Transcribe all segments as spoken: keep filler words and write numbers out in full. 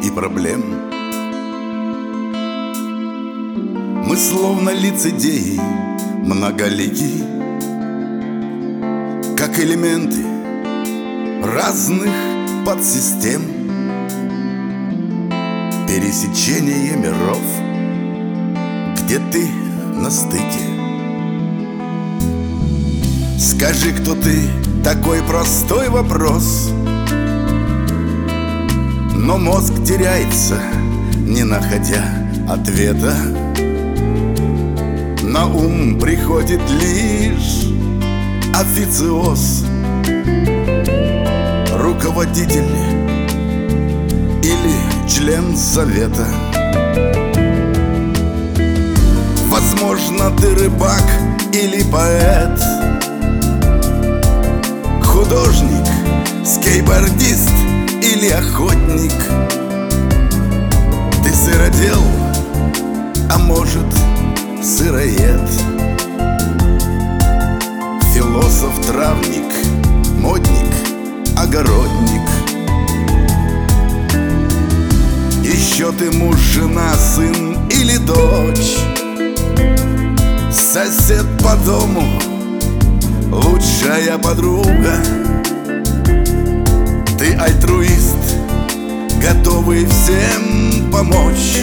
и проблем. Мы словно лицедеи, многоликие, как элементы разных подсистем. Пересечение миров, где ты на стыке. Скажи, кто ты, такой простой вопрос, но мозг теряется, не находя ответа. На ум приходит лишь официоз, руководитель или член совета. Возможно, ты рыбак или поэт, художник, скейтбордист или охотник. Ты сыродел, а может, сыроед. Философ, травник, модник, огородник. Еще ты муж, жена, сын или дочь, сосед по дому, лучшая подруга. Ты альтруист, готовый всем помочь.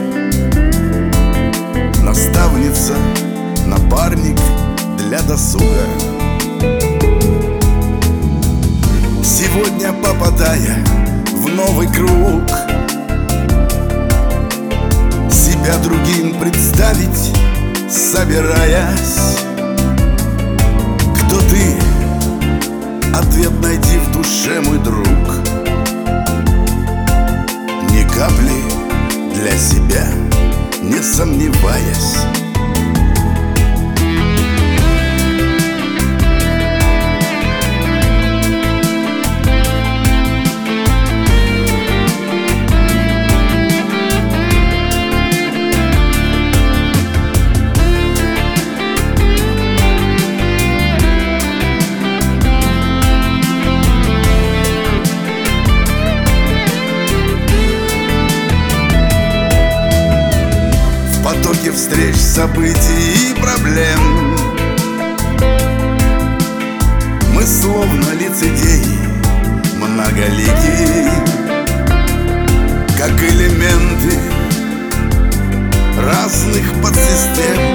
Наставница, напарник для досуга. Сегодня, попадая в новый круг, себя другим представить, собираясь. Кто ты? Ответ найди в душе, мой друг. Ни капли для себя не сомневаясь. Потоки встреч, событий и проблем мы словно лицедеи, многоликие, как элементы разных подсистем.